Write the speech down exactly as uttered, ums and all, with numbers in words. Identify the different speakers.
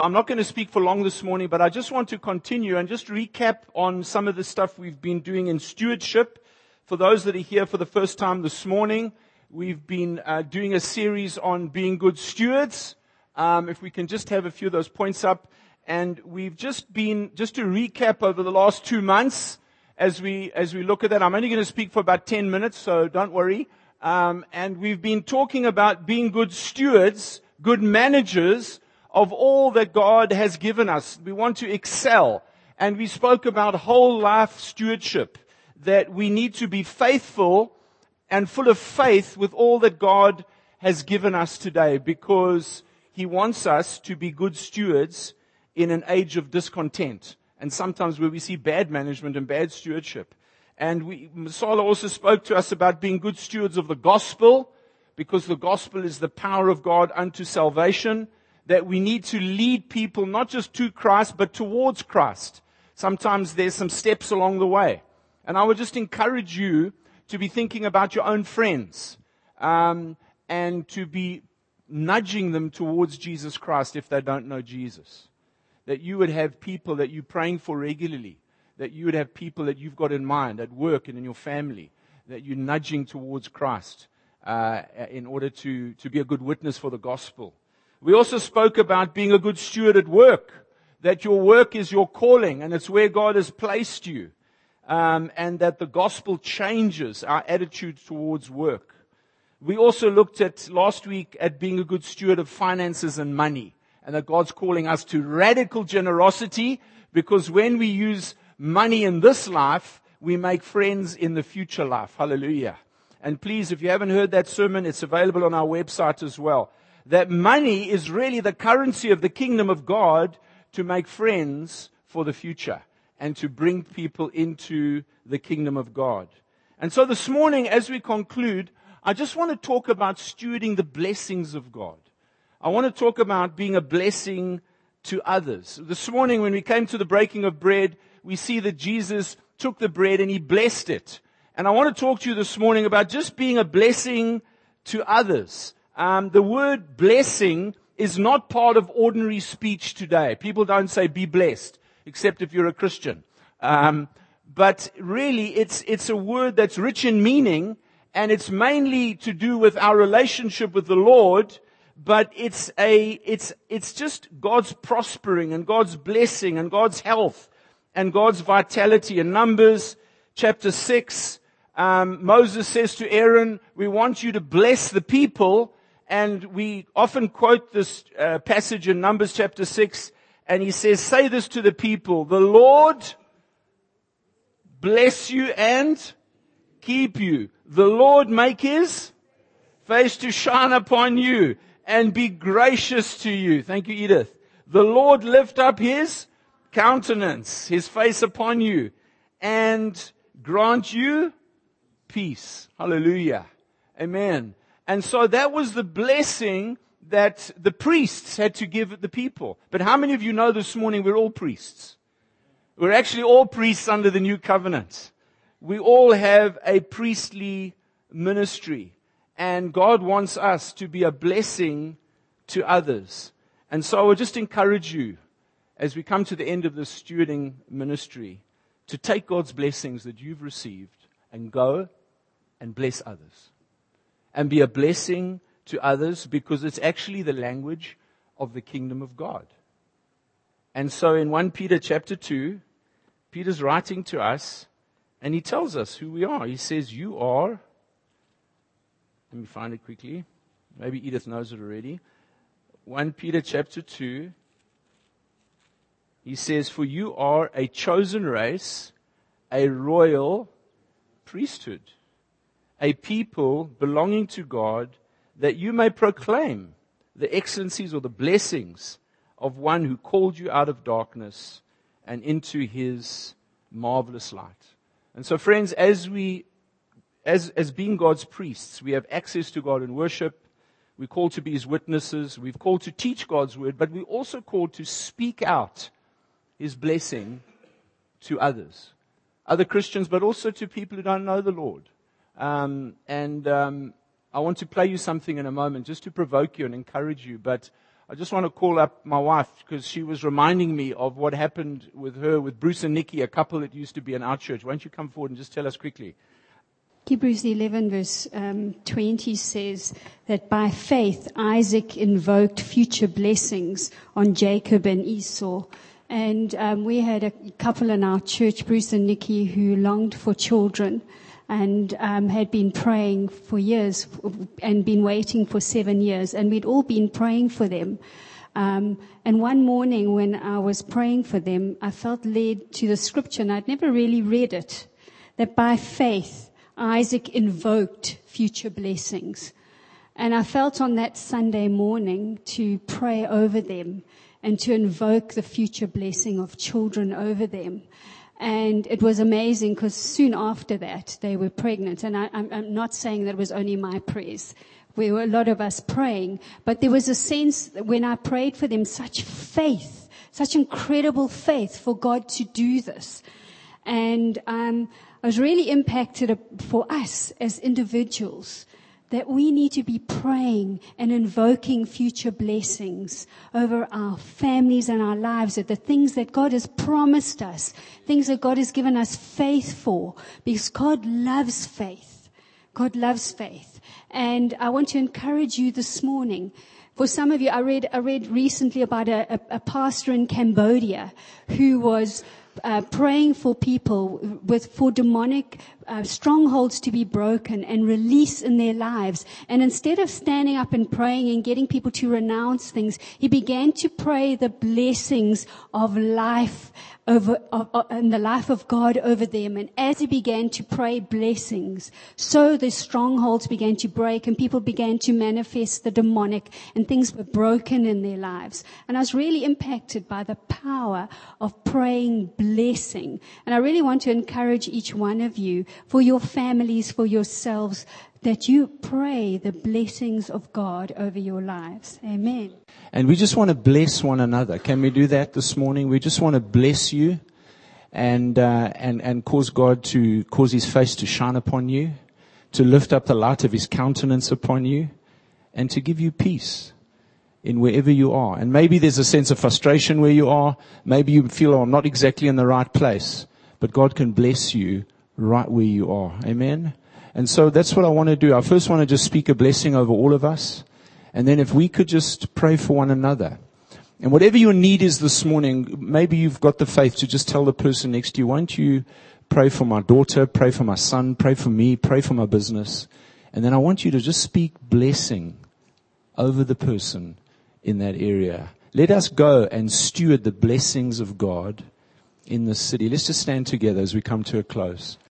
Speaker 1: I'm not going to speak for long this morning, but I just want to continue and just recap on some of the stuff we've been doing in stewardship. For those that are here for the first time this morning, we've been uh, doing a series on being good stewards. Um, if we can just have a few of those points up. And we've just been, just to recap over the last two months, as we, as we look at that, I'm only going to speak for about ten minutes, so don't worry. Um, and we've been talking about being good stewards, good managers of all that God has given us. We want to excel. And we spoke about whole life stewardship, that we need to be faithful and full of faith with all that God has given us today, because He wants us to be good stewards in an age of discontent. And sometimes where we see bad management and bad stewardship. And we, Masala also spoke to us about being good stewards of the gospel, because the gospel is the power of God unto salvation, that we need to lead people not just to Christ, but towards Christ. Sometimes there's some steps along the way. And I would just encourage you to be thinking about your own friends, um, and to be nudging them towards Jesus Christ if they don't know Jesus. That you would have people that you're praying for regularly. That you would have people that you've got in mind at work and in your family, that you're nudging towards Christ uh, in order to, to be a good witness for the gospel. We also spoke about being a good steward at work, that your work is your calling and it's where God has placed you, um, and that the gospel changes our attitude towards work. We also looked at last week at being a good steward of finances and money, and that God's calling us to radical generosity, because when we use money in this life, we make friends in the future life. Hallelujah. And please, if you haven't heard that sermon, it's available on our website as well. That money is really the currency of the kingdom of God to make friends for the future and to bring people into the kingdom of God. And so this morning, as we conclude, I just want to talk about stewarding the blessings of God. I want to talk about being a blessing to others. This morning, when we came to the breaking of bread, we see that Jesus took the bread and He blessed it. And I want to talk to you this morning about just being a blessing to others. Um, the word blessing is not part of ordinary speech today. People don't say be blessed, except if you're a Christian. Um, but really, it's, it's a word that's rich in meaning, and it's mainly to do with our relationship with the Lord, but it's a, it's, it's just God's prospering and God's blessing and God's health and God's vitality. In Numbers chapter six, um, Moses says to Aaron, we want you to bless the people. And we often quote this uh, passage in Numbers chapter six, and he says, say this to the people, the Lord bless you and keep you. The Lord make His face to shine upon you and be gracious to you. Thank you, Edith. The Lord lift up His countenance, His face upon you, and grant you peace. Hallelujah. Amen. And so that was the blessing that the priests had to give the people. But how many of you know this morning we're all priests? We're actually all priests under the new covenant. We all have a priestly ministry. And God wants us to be a blessing to others. And so I would just encourage you, as we come to the end of this stewarding ministry, to take God's blessings that you've received and go and bless others. And be a blessing to others, because it's actually the language of the kingdom of God. And so in First Peter chapter two, Peter's writing to us, and he tells us who we are. He says, you are, let me find it quickly. Maybe Edith knows it already. First Peter chapter two, he says, for you are a chosen race, a royal priesthood, a people belonging to God, that you may proclaim the excellencies or the blessings of one who called you out of darkness and into His marvelous light. And so, friends, as we, as, as being God's priests, we have access to God in worship. We're called to be His witnesses. We're called to teach God's word, but we're also called to speak out His blessing to others. Other Christians, but also to people who don't know the Lord. Um, and um, I want to play you something in a moment just to provoke you and encourage you. But I just want to call up my wife because she was reminding me of what happened with her, with Bruce and Nikki, a couple that used to be in our church. Why don't you come forward and just tell us quickly?
Speaker 2: Hebrews eleven verse um, twenty says that by faith Isaac invoked future blessings on Jacob and Esau. And um, we had a couple in our church, Bruce and Nikki, who longed for children and um, had been praying for years and been waiting for seven years. And we'd all been praying for them. Um, and one morning when I was praying for them, I felt led to the scripture, and I'd never really read it, that by faith Isaac invoked future blessings. And I felt on that Sunday morning to pray over them and to invoke the future blessing of children over them. And it was amazing because soon after that, they were pregnant. And I, I'm, I'm not saying that it was only my prayers. We were a lot of us praying. But there was a sense that when I prayed for them, such faith, such incredible faith for God to do this. And um, I was really impacted for us as individuals that we need to be praying and invoking future blessings over our families and our lives, that the things that God has promised us, things that God has given us faith for, because God loves faith. God loves faith. And I want to encourage you this morning. For some of you, I read, I read recently about a, a, a pastor in Cambodia who was Uh, praying for people with for demonic uh, strongholds to be broken and release in their lives. And instead of standing up and praying and getting people to renounce things, he began to pray the blessings of life over of, of, in the life of God over them. And as he began to pray blessings, so the strongholds began to break and people began to manifest the demonic, and things were broken in their lives. And I was really impacted by the power of praying blessing. And I really want to encourage each one of you, for your families, for yourselves, that you pray the blessings of God over your lives. Amen.
Speaker 1: And we just want to bless one another. Can we do that this morning? We just want to bless you and uh, and and cause God to cause his face to shine upon you, to lift up the light of his countenance upon you, and to give you peace in wherever you are. And maybe there's a sense of frustration where you are. Maybe you feel, oh, I'm not exactly in the right place. But God can bless you right where you are. Amen? And so that's what I want to do. I first want to just speak a blessing over all of us. And then if we could just pray for one another. And whatever your need is this morning, maybe you've got the faith to just tell the person next to you, won't you pray for my daughter, pray for my son, pray for me, pray for my business. And then I want you to just speak blessing over the person in that area. Let us go and steward the blessings of God in this city. Let's just stand together as we come to a close.